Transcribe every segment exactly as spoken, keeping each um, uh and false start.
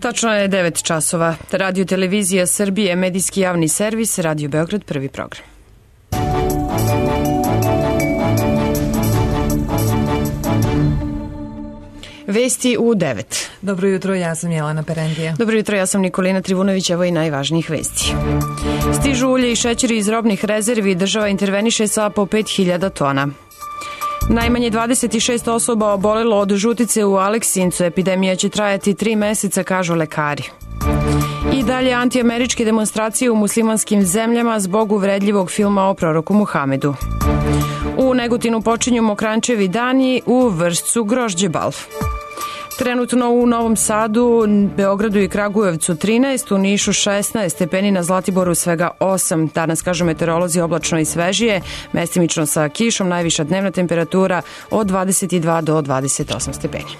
Tačno je devet časova. Radio Televizija Srbije, medijski javni servis, Radio Beograd, prvi program. Vesti u devet. Dobro jutro, ja sam Jelena Perendija. Dobro jutro, ja sam Nikolina Trivunović, evo i najvažnijih vesti. Stižu ulje i šećeri iz robnih rezervi, država interveniše sa po pet hiljada tona. Najmanje dvadeset šest osoba obolelo od žutice u Aleksincu, epidemija će trajati tri meseca, kažu lekari. I dalje antiameričke demonstracije u muslimanskim zemljama zbog uvredljivog filma o proroku Muhamedu. U Negotinu počinju mokrančevi dani, u Vršcu grožđe bal. Trenutno u Novom Sadu, Beogradu i Kragujevcu trinaest, u Nišu šesnaest stepeni, na Zlatiboru svega osam. Danas, kažu meteorolozi, oblačno i svežije, mestimično sa kišom, najviša dnevna temperatura od dvadeset dva do dvadeset osam stepeni.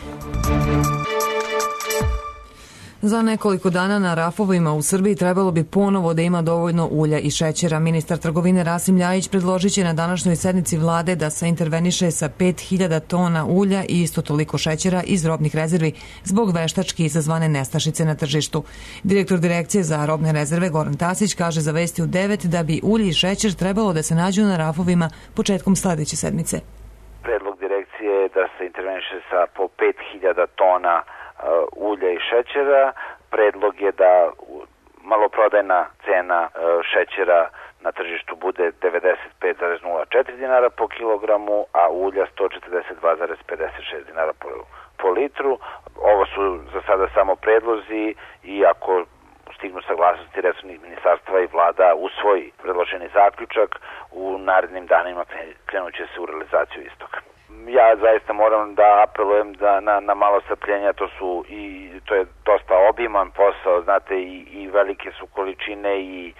Za nekoliko dana na rafovima u Srbiji trebalo bi ponovo da ima dovoljno ulja i šećera. Ministar trgovine Rasim Ljajić predložit će na današnjoj sednici vlade da se interveniše sa pet hiljada tona ulja i isto toliko šećera iz robnih rezervi zbog veštački izazvane nestašice na tržištu. Direktor Direkcije za robne rezerve Goran Tasić kaže za Vesti u devet da bi ulje i šećer trebalo da se nađu na rafovima početkom sledeće sedmice. Predlog direkcije je da se interveniše sa po pet hiljada tona ulja i šećera. Predlog je da maloprodajna cena šećera na tržištu bude devedeset pet zarez nula četiri dinara po kilogramu, a ulja sto četrdeset dva zarez pedeset šest dinara po, po litru. Ovo su za sada samo predlozi i ako stignu saglasnosti resornih ministarstva i vlada usvoji predloženi zaključak, u narednim danima krenut će se u realizaciju istoga. Ja zaista moram da apelujem da na, na malo strpljenja, to su i to je dosta obiman posao, znate, i, i velike su količine i e,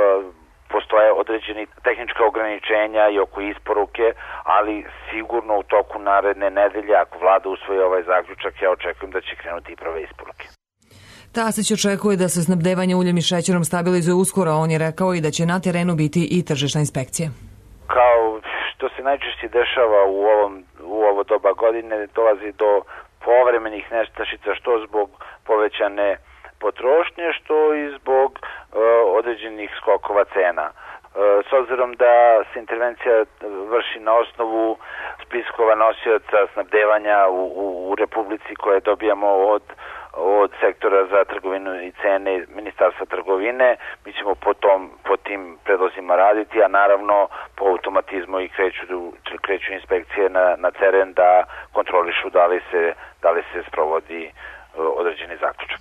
postoje određeni tehnička ograničenja i oko isporuke, ali sigurno u toku naredne nedelje, ako vlada usvoji ovaj zaključak, ja očekujem da će krenuti i prve isporuke. Tasić očekuje da se snabdevanje uljem i šećerom stabilizuje uskoro, on je rekao i da će na terenu biti i tržišna inspekcija. Kao što se najčešće dešava u ovom u ovo doba godine, dolazi do povremenih nestašica, što zbog povećane potrošnje, što i zbog e, određenih skokova cena. E, s obzirom da se intervencija vrši na osnovu spiskova nosioca snabdevanja u, u, u Republici koje dobijamo od od sektora za trgovinu i cene Ministarstva trgovine, mi ćemo po, tom, po tim predlozima raditi, a naravno po automatizmu i kreću, kreću inspekcije na, na teren da kontrolišu da li se, da li se sprovodi određeni zaključak.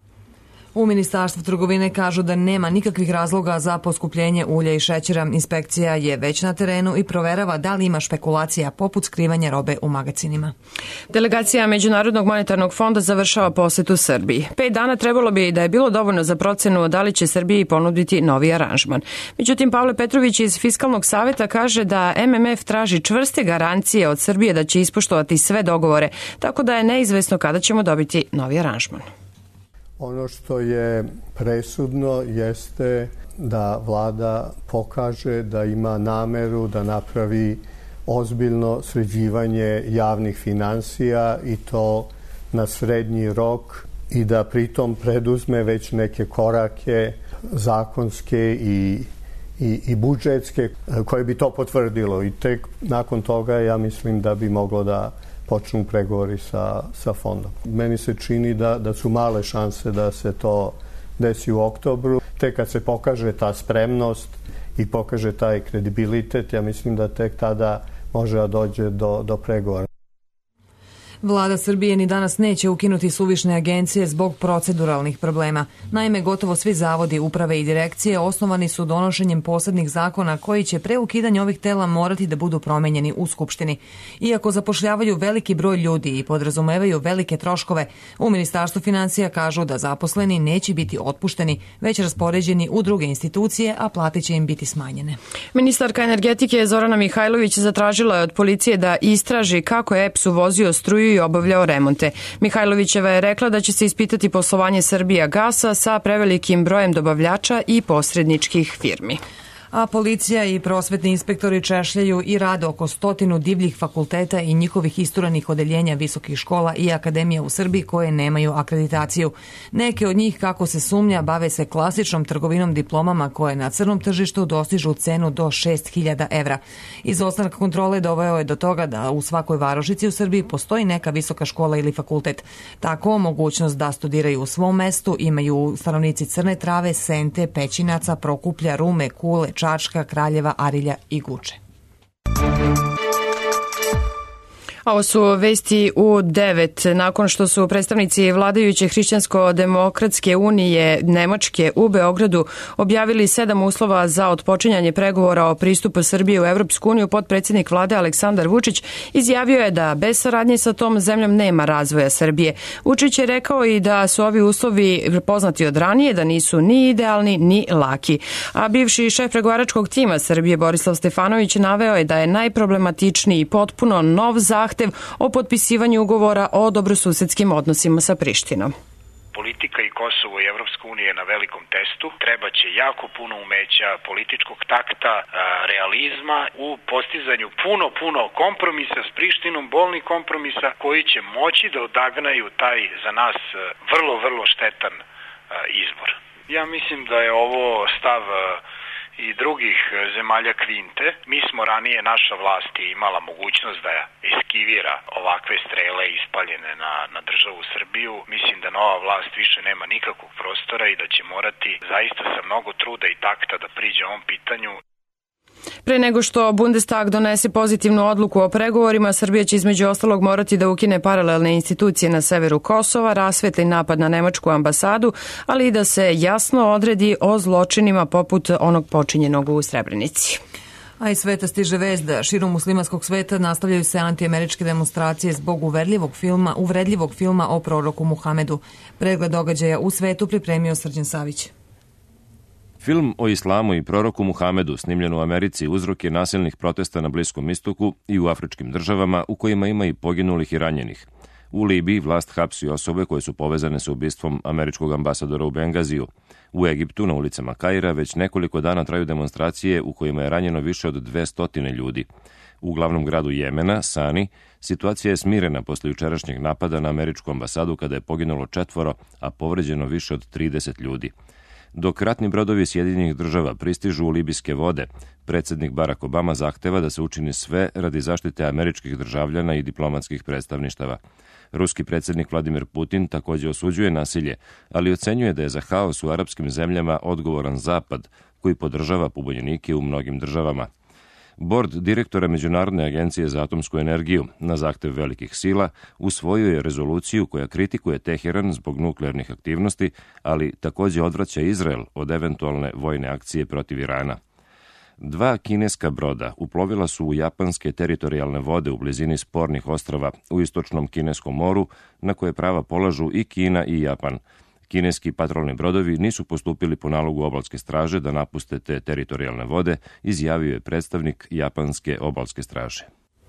U Ministarstvu trgovine kažu da nema nikakvih razloga za poskupljenje ulja i šećera. Inspekcija je već na terenu i proverava da li ima špekulacija poput skrivanja robe u magacinima. Delegacija Međunarodnog monetarnog fonda završava posetu Srbiji. Pet dana trebalo bi da je bilo dovoljno za procenu da li će Srbiji ponuditi novi aranžman. Međutim, Pavle Petrović iz Fiskalnog saveta kaže da M M F traži čvrste garancije od Srbije da će ispoštovati sve dogovore, tako da je neizvesno kada ćemo dobiti novi aranžman. Ono što je presudno jeste da vlada pokaže da ima nameru da napravi ozbiljno sređivanje javnih finansija i to na srednji rok i da pritom preduzme već neke korake zakonske i, i, i budžetske koje bi to potvrdilo i tek nakon toga ja mislim da bi moglo da počnu pregovori sa, sa fondom. Meni se čini da, da su male šanse da se to desi u oktobru. Tek kad se pokaže ta spremnost i pokaže taj kredibilitet, ja mislim da tek tada može da dođe do, do pregovora. Vlada Srbije ni danas neće ukinuti suvišne agencije zbog proceduralnih problema. Naime, gotovo svi zavodi, uprave i direkcije osnovani su donošenjem posebnih zakona koji će pre ukidanja ovih tela morati da budu promenjeni u Skupštini. Iako zapošljavaju veliki broj ljudi i podrazumevaju velike troškove, u Ministarstvu finansija kažu da zaposleni neće biti otpušteni, već raspoređeni u druge institucije, a plate će im biti smanjene. Ministarka energetike Zorana Mihajlović zatražila je od policije da istraži kako je E P S uvozio struju i obavljao remonte. Mihajlovićeva je rekla da će se ispitati poslovanje Srbija gasa sa prevelikim brojem dobavljača i posredničkih firmi. A policija i prosvetni inspektori češljaju i rade oko stotinu divljih fakulteta i njihovih isturanih odeljenja visokih škola i akademija u Srbiji koje nemaju akreditaciju. Neke od njih, kako se sumnja, bave se klasičnom trgovinom diplomama koje na crnom tržištu dostižu cenu do šest hiljada evra. Izostanak kontrole doveo je do toga da u svakoj varošici u Srbiji postoji neka visoka škola ili fakultet. Tako, mogućnost da studiraju u svom mestu imaju stanovnici Crne Trave, Sente, Pećinaca, Prokuplja, Rume, Kule, Čačka, Kraljeva, Arilja i Guče. Ovo su vesti u devet. Nakon što su predstavnici vladajuće Hrišćansko-demokratske unije Nemačke u Beogradu objavili sedam uslova za otpočinjanje pregovora o pristupu Srbije u Evropsku uniju, potpredsjednik vlade Aleksandar Vučić izjavio je da bez saradnje sa tom zemljom nema razvoja Srbije. Vučić je rekao i da su ovi uslovi poznati od ranije, da nisu ni idealni ni laki. A bivši šef pregovaračkog tima Srbije Borislav Stefanović naveo je da je najproblematičniji potpuno nov zahtev o potpisivanju ugovora o dobrosusedskim odnosima sa Prištinom. Politika i Kosovo i Evropska unija je na velikom testu. Treba će jako puno umeća, političkog takta, realizma u postizanju puno, puno kompromisa s Prištinom, bolnih kompromisa koji će moći da odagnaju taj za nas vrlo, vrlo štetan izbor. Ja mislim da je ovo stav i drugih zemalja Kvinte. Mi smo ranije, naša vlast je imala mogućnost da eskivira ovakve strele ispaljene na, na državu Srbiju. Mislim da nova vlast više nema nikakvog prostora i da će morati zaista sa mnogo truda i takta da priđe ovom pitanju. Pre nego što Bundestag donese pozitivnu odluku o pregovorima, Srbija će između ostalog morati da ukine paralelne institucije na severu Kosova, rasvetli napad na nemačku ambasadu, ali i da se jasno odredi o zločinima poput onog počinjenog u Srebrenici. A iz sveta stiže vest da širom muslimanskog sveta nastavljaju se antiameričke demonstracije zbog uvredljivog filma, uvredljivog filma o proroku Muhamedu. Pregled događaja u svetu pripremio Srđan Savić. Film o islamu i proroku Muhamedu snimljen u Americi uzrok je nasilnih protesta na Bliskom istoku i u afričkim državama u kojima ima i poginulih i ranjenih. U Libiji vlast hapsi osobe koje su povezane sa ubistvom američkog ambasadora u Bengaziju. U Egiptu na ulicama Kaira već nekoliko dana traju demonstracije u kojima je ranjeno više od dvesta ljudi. U glavnom gradu Jemena, Sani, situacija je smirena posle jučerašnjeg napada na američku ambasadu kada je poginulo četvoro, a povređeno više od trideset ljudi. Dok ratni brodovi Sjedinjenih država pristižu u libijske vode, predsjednik Barack Obama zahteva da se učini sve radi zaštite američkih državljana i diplomatskih predstavništava. Ruski predsjednik Vladimir Putin također osuđuje nasilje, ali ocenjuje da je za haos u arapskim zemljama odgovoran Zapad, koji podržava pobunjenike u mnogim državama. Bord direktora Međunarodne agencije za atomsku energiju na zahtev velikih sila usvojio je rezoluciju koja kritikuje Teheran zbog nuklearnih aktivnosti, ali također odvraća Izrael od eventualne vojne akcije protiv Irana. Dva kineska broda uplovila su u japanske teritorijalne vode u blizini spornih ostrava u istočnom Kineskom moru, na koje prava polažu i Kina i Japan. Kineski patrolni brodovi nisu postupili po nalogu obalske straže da napuste te teritorijalne vode, izjavio je predstavnik japanske obalske straže.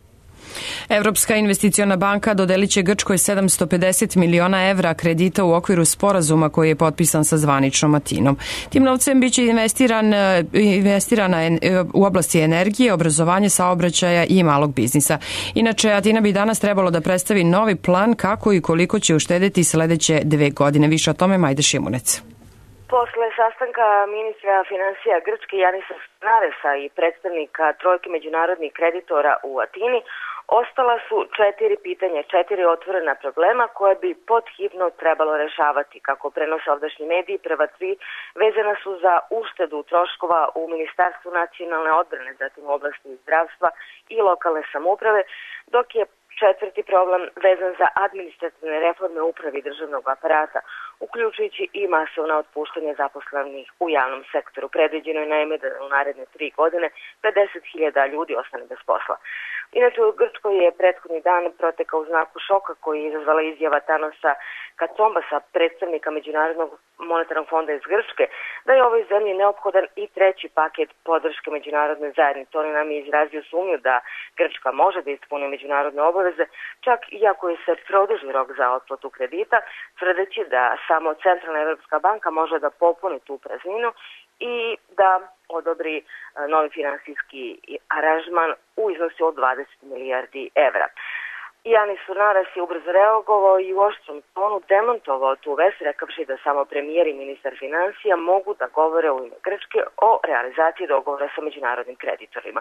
Evropska investiciona banka dodelit će Grčkoj sedamsto pedeset miliona evra kredita u okviru sporazuma koji je potpisan sa zvaničnom Atinom. Tim novcem biće investiran, investirana u oblasti energije, obrazovanja, saobraćaja i malog biznisa. Inače, Atina bi danas trebalo da predstavi novi plan kako i koliko će uštedeti sledeće dve godine. Više o tome Majda Šimunec. Posle sastanka ministra finansija Grčke Janisa Naresa i predstavnika trojke međunarodnih kreditora u Atini, ostala su četiri pitanja, četiri otvorena problema koje bi podhitno trebalo rešavati. Kako prenose ovdašnji mediji, prva tri vezana su za uštedu troškova u Ministarstvu nacionalne odbrane, zatim u oblasti zdravstva i lokalne samouprave, dok je četvrti problem vezan za administrativne reforme upravi državnog aparata, uključujući i masovna otpuštanja zaposlenih u javnom sektoru. Predviđeno je naime da u naredne tri godine pedeset hiljada ljudi ostane bez posla. Inače, u Grčkoj je prethodni dan protekao u znaku šoka koji je izazvala izjava Thanosa Katsombasa, predstavnika Međunarodnog monetarnog fonda iz Grčke, da je ovoj zemlji neophodan i treći paket podrške međunarodne zajednice. On nam je izrazio sumnju da Grčka može da ispuni međunarodne obaveze, čak i ako je se produži rok za otplatu kredita, tvrdeći da samo Centralna Evropska banka može da popuni tu prazninu i da odobri novi finansijski aranžman u iznosu od dvadeset milijardi evra. Janis Surnares je ubrzo reagovao i u oštrom tonu demantovao tu vest, rekavši da samo premijer i ministar financija mogu da govore u ime Grčke o realizaciji dogovora sa međunarodnim kreditorima.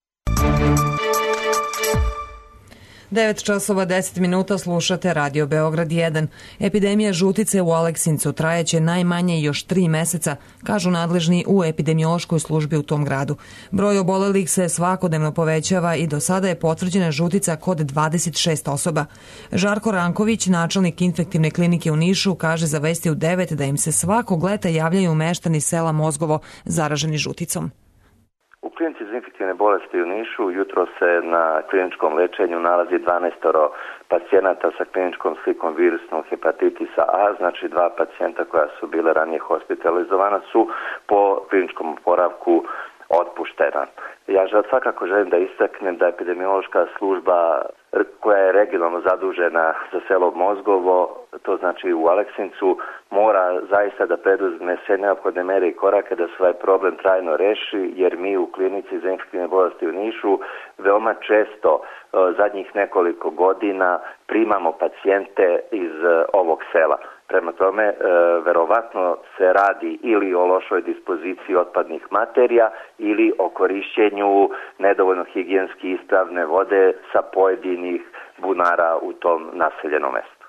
devet časova deset minuta, slušate Radio Beograd jedan. Epidemija žutice u Aleksincu trajeće najmanje još tri meseca, kažu nadležni u epidemiološkoj službi u tom gradu. Broj obolelih se svakodnevno povećava i do sada je potvrđena žutica kod dvadeset šest osoba. Žarko Ranković, načelnik infektivne klinike u Nišu, kaže za Vesti u devet da im se svakog leta javljaju meštani sela Mozgovo zaraženi žuticom. U klinici za infektivne bolesti u Nišu jutro se na kliničkom lečenju nalazi dvanaest pacijenata sa kliničkom slikom virusnog hepatitisa A, znači dva pacijenta koja su bile ranije hospitalizovana su po kliničkom oporavku otpuštena. Ja svakako želim da istaknem da epidemiološka služba koja je regionalno zadužena za selo Mozgovo, to znači u Aleksincu, mora zaista da preduzme sve neophodne mere i korake da se ovaj problem trajno reši, jer mi u klinici za infektivne bolesti u Nišu veoma često zadnjih nekoliko godina primamo pacijente iz ovog sela. Prema tome, e, verovatno se radi ili o lošoj dispoziciji otpadnih materija ili o korišćenju nedovoljno higijenski ispravne vode sa pojedinih bunara u tom naseljenom mestu.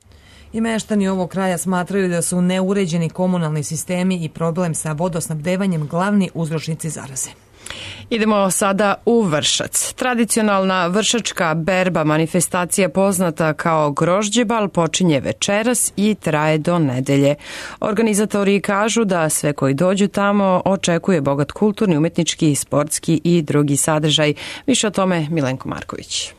I meštani ovog kraja smatraju da su neuređeni komunalni sistemi i problem sa vodosnabdevanjem glavni uzročnici zaraze. Idemo sada u Vršac. Tradicionalna vršačka berba manifestacija poznata kao Grožđebal počinje večeras i traje do nedelje. Organizatori kažu da sve koji dođu tamo očekuje bogat kulturni, umetnički, sportski i drugi sadržaj. Više o tome Milenko Marković.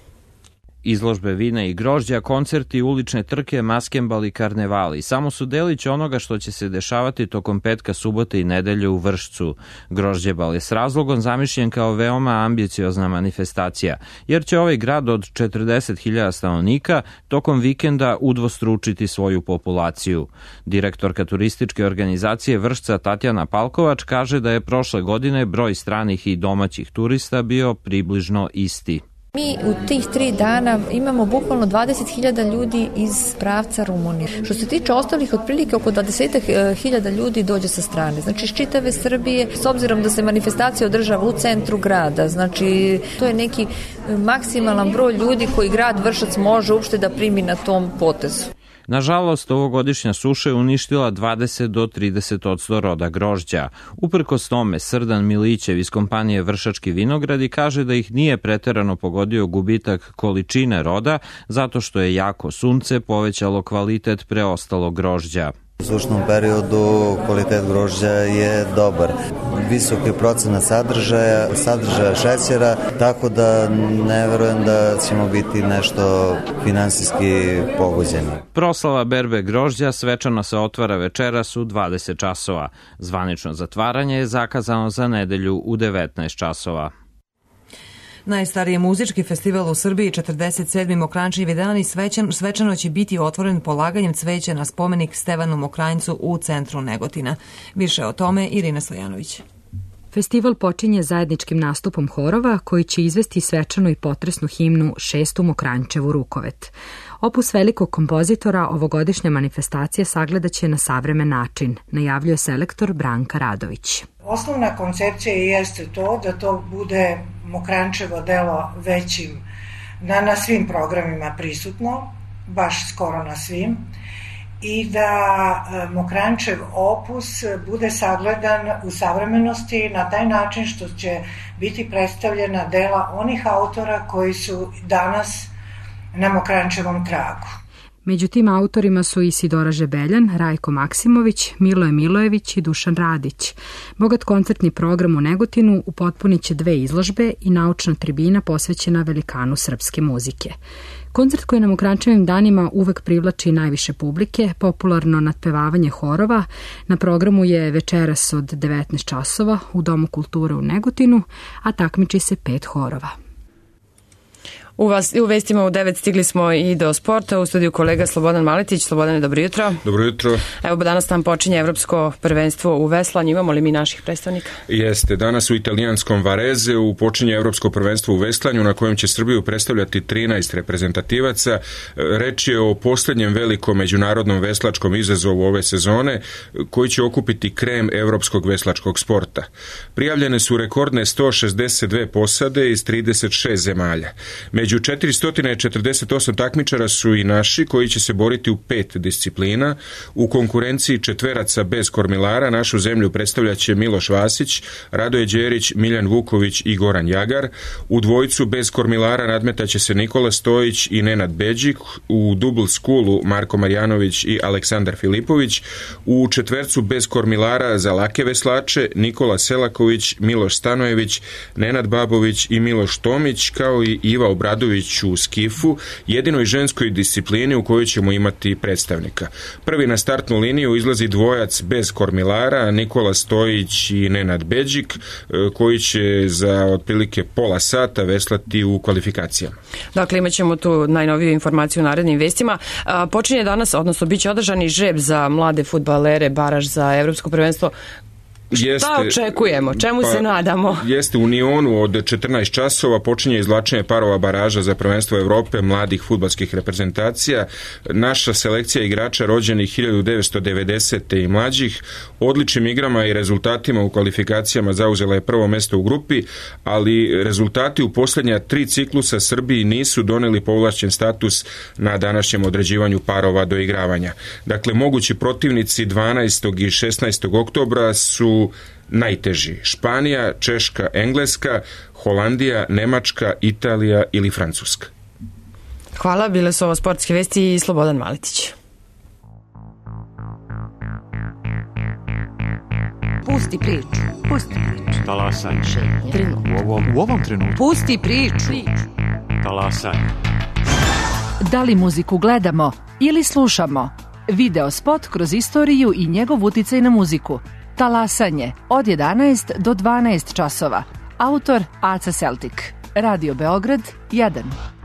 Izložbe vina i grožđa, koncerti, ulične trke, maskembal i karnevali samo su delić onoga što će se dešavati tokom petka, subote i nedelje u Vršcu. Grožđebal je s razlogom zamišljen kao veoma ambiciozna manifestacija, jer će ovaj grad od četrdeset hiljada stanovnika tokom vikenda udvostručiti svoju populaciju. Direktorka turističke organizacije Vršca Tatjana Palkovač kaže da je prošle godine broj stranih i domaćih turista bio približno isti. Mi u tih tri dana imamo bukvalno dvadeset hiljada ljudi iz pravca Rumunije. Što se tiče ostalih, otprilike oko dvadeset hiljada ljudi dođe sa strane. Znači iz čitave Srbije, s obzirom da se manifestacija održava u centru grada, znači to je neki maksimalan broj ljudi koji grad Vršac može uopšte da primi na tom potezu. Nažalost, ovogodišnja suša je uništila dvadeset do trideset odsto roda grožđa. Uprkos tome, Srdan Milićev iz kompanije Vršački vinogradi kaže da ih nije preterano pogodio gubitak količine roda, zato što je jako sunce povećalo kvalitet preostalog grožđa. U sušnom periodu kvalitet grožđa je dobar. Visoki procenat sadržaja, sadržaja šećera, tako da ne verujem da ćemo biti nešto finansijski pogođeni. Proslava berbe grožđa svečano se otvara večeras u dvadeset časova. Zvanično zatvaranje je zakazano za nedelju u devetnaest časova. Najstariji muzički festival u Srbiji, četrdeset sedmi Mokranjčevi dani, svečan, svečano će biti otvoren polaganjem cveća na spomenik Stevanu Mokranjcu u centru Negotina. Više o tome Irina Stojanović. Festival počinje zajedničkim nastupom horova koji će izvesti svečanu i potresnu himnu Šestu Mokranjčevu Rukovet. Opus velikog kompozitora ovogodišnja manifestacija sagledaće na savremen način, najavljuje selektor Branka Radović. Osnovna koncepcija jeste to da to bude Mokranjčevo delo većim, na, na svim programima prisutno, baš skoro na svim, i da Mokranjčev opus bude sagledan u savremenosti na taj način što će biti predstavljena dela onih autora koji su danas na Mokranjčevom tragu. Među tim autorima su Isidora Žebeljan, Rajko Maksimović, Miloje Milojević i Dušan Radić. Bogat koncertni program u Negotinu upotpunit će dve izložbe i naučna tribina posvećena velikanu srpske muzike. Koncert koji na Mokranjčevim danima uvek privlači najviše publike, popularno nadpevavanje horova, na programu je večeras od devetnaest časova u Domu kulture u Negotinu, a takmiči se pet horova. U, vas, u vestima u devet stigli smo i do sporta. U studiju kolega Slobodan Maletić. Slobodane, dobro jutro. Dobro jutro. Evo, danas nam počinje Evropsko prvenstvo u veslanju. Imamo li mi naših predstavnika? Jeste. Danas u italijanskom Varezeu počinje Evropsko prvenstvo u veslanju na kojem će Srbiju predstavljati trinaest reprezentativaca. Reč je o posljednjem velikom međunarodnom veslačkom izazovu ove sezone koji će okupiti krem evropskog veslačkog sporta. Prijavljene su rekordne sto šezdeset dve posade iz trideset šest zemalja. Među četiristo četrdeset osam takmičara su i naši koji će se boriti u pet disciplina. U konkurenciji četveraca bez kormilara našu zemlju predstavljaće Miloš Vasić, Radoje Đerić, Miljan Vuković i Goran Jagar. U dvojicu bez kormilara nadmetaće se Nikola Stojić i Nenad Beđik. U double schoolu Marko Marjanović i Aleksandar Filipović. U četvercu bez kormilara za lake veslače Nikola Selaković, Miloš Stanojević, Nenad Babović i Miloš Tomić, kao i Iva Obradović u skifu, jedinoj ženskoj disciplini u kojoj ćemo imati predstavnika. Prvi na startnu liniju izlazi dvojac bez kormilara, Nikola Stojić i Nenad Beđik, koji će za otprilike pola sata veslati u kvalifikacijama. Dakle, imat ćemo tu najnoviju informaciju u narednim vestima. Počinje danas, odnosno bit će održani žreb za mlade fudbalere, baraž za Evropsko prvenstvo. Jeste, šta očekujemo? Čemu pa, se nadamo? Jeste, u Nionu od četrnaest časova počinje izvlačenje parova baraža za prvenstvo Evrope mladih fudbalskih reprezentacija. Naša selekcija igrača rođenih hiljadu devetsto devedesete i mlađih odličnim igrama i rezultatima u kvalifikacijama zauzela je prvo mesto u grupi, ali rezultati u posljednja tri ciklusa Srbiji nisu doneli povlašćen status na današnjem određivanju parova do igravanja. Dakle, mogući protivnici dvanaestog i šesnaestog oktobra su najteži: Španija, Češka, Engleska, Holandija, Nemačka, Italija ili Francuska. Hvala, bile su ovo sportske vesti i Slobodan Maletić. Pusti priču, pusti priču. Talasaj. U ovom, u ovom trenutku. Pusti priču. Talasaj. Da li muziku gledamo ili slušamo? Video spot kroz istoriju i njegov uticaj na muziku. Talasanje od jedanaest do dvanaest časova. Autor Aca Celtic. Radio Beograd jedan.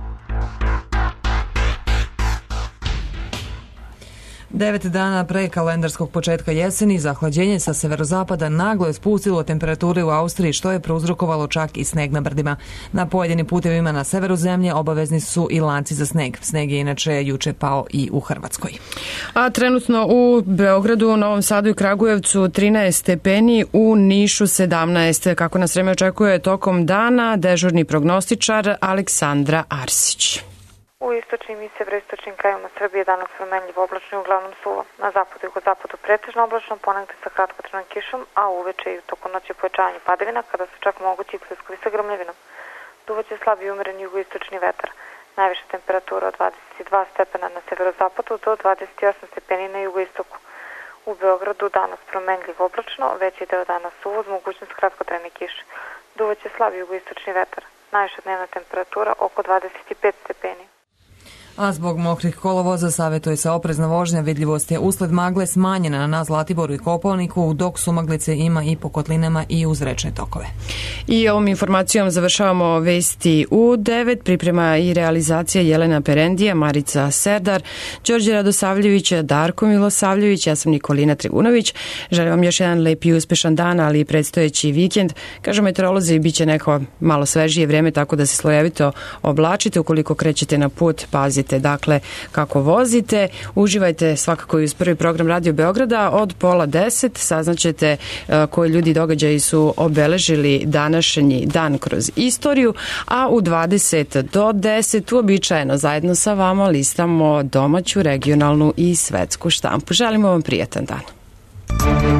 Devet dana pre kalendarskog početka jeseni zahlađenje sa severozapada naglo je spustilo temperature u Austriji, što je prouzrokovalo čak i sneg na brdima. Na pojedinim putevima na severu zemlje obavezni su i lanci za sneg. Sneg je inače juče pao i u Hrvatskoj. A trenutno u Beogradu, Novom Sadu i Kragujevcu trinaest stepeni, u Nišu sedamnaest. Kako nas vreme očekuje tokom dana, dežurni prognostičar Aleksandra Arsić. U istočnim i severoistočnim krajevima Srbije danas promenljivo oblačno i uglavnom suvo. Na zapadu i jugozapadu pretežno oblačno, ponegde sa kratkotrajnom kišom, a uveče i tokom noći pojačavanje padavina, kada su čak mogući i pljuskovi sa grmljavinom. Duvaće slab i umeren jugoistočni vetar. Najviša temperatura od dvadeset dva stepena na severozapadu do dvadeset osam stepeni na jugoistoku. U Beogradu danas promenljivo oblačno, veći deo dana suvo uz mogućnost kratkotrajne kiše. Duvaće slab jugoistočni vetar. Najviša dnevna temperatura oko dvadeset pet stepeni. A zbog mokrih kolovoza savjetuje se oprezna vožnja, vidljivost je usled magle smanjena na Zlatiboru i Kopaoniku, dok sumaglice ima i po kotlinama i uz rečne tokove. I ovom informacijom završavamo vesti u devet. Priprema i realizacija Jelena Perendija, Marica Serdar, Đorđe Radosavljević, Darko Milosavljević, ja sam Nikolina Trigunović. Želim vam još jedan lep i uspešan dan, ali i predstojeći vikend. Kažu meteorolozi, bit će neko malo svežije vreme, tako da se slojevito oblačite. Ukoliko krećete na put, pazite dakle kako vozite. Uživajte svakako i uz prvi program Radio Beograda od pola deset. Saznaćete koji ljudi događaji su obeležili današnji dan kroz istoriju, a u dvadeset do deset uobičajeno zajedno sa vama listamo domaću, regionalnu i svetsku štampu. Želimo vam prijatan dan.